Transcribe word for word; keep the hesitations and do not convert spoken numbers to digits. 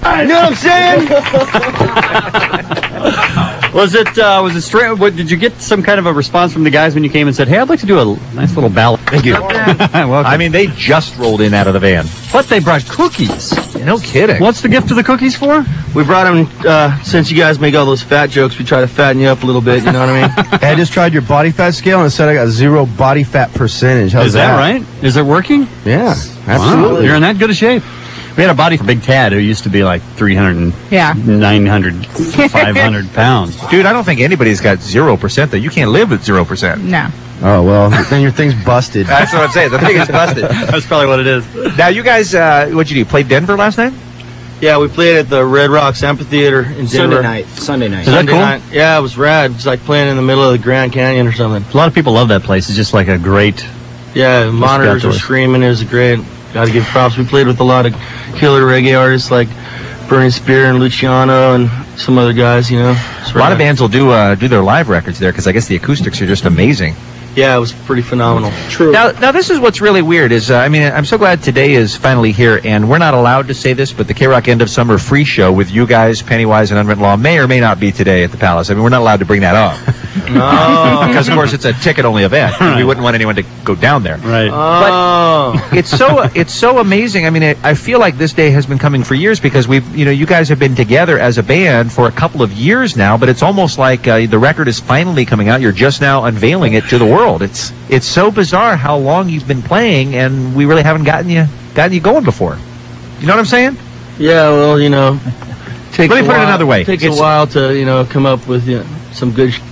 You know what I'm saying? Was it, uh, was it straight, what, did you get some kind of a response from the guys when you came and said, hey, I'd like to do a nice little ballad? Thank you. I mean, they just rolled in out of the van. What, they brought cookies? No kidding. What's the gift of the cookies for? We brought them, uh, since you guys make all those fat jokes, we try to fatten you up a little bit, you know what I mean? Hey, I just tried your body fat scale and it said I got zero body fat percentage. How's Is that, right? Is it working? Yeah, Wow, absolutely. you're in that good a shape. We had a body for Big Tad who used to be like three hundred, Yeah. nine hundred, five hundred pounds. Dude, I don't think anybody's got zero percent, though. You can't live with zero percent. No. Oh, well, then your thing's busted. That's what I'm saying. The thing is busted. That's probably what it is. Now, you guys, uh, what'd you do? Played Denver last night? Yeah, we played at the Red Rocks Amphitheater in Denver. Sunday night. Sunday night. Is that Sunday cool? night. Yeah, it was rad. It was like playing in the middle of the Grand Canyon or something. A lot of people love that place. It's just like a great... Yeah, monitors were outdoors. screaming. It was great. Got to give props. We played with a lot of killer reggae artists like Burning Spear and Luciano and some other guys, you know. It's A lot rad. of bands will do uh, do their live records there because I guess the acoustics are just amazing. Yeah, it was pretty phenomenal. True. Now, now this is what's really weird is, uh, I mean, I'm so glad today is finally here, and we're not allowed to say this, but the K-Rock End of Summer free show with you guys, Pennywise, and Unwritten Law may or may not be today at the Palace. I mean, we're not allowed to bring that up. Oh. Because, of course, it's a ticket-only event. and We wouldn't want anyone to go down there. Right. Oh. It's so it's so amazing. I mean, it, I feel like this day has been coming for years because we've, you know, you guys have been together as a band for a couple of years now, but it's almost like uh, the record is finally coming out. You're just now unveiling it to the world. It's it's so bizarre how long you've been playing, and we really haven't gotten you gotten you going before. You know what I'm saying? Yeah, well, you know, takes Let me a put it while, another way. Takes It's- a while to, you know, come up with you know, some good sh-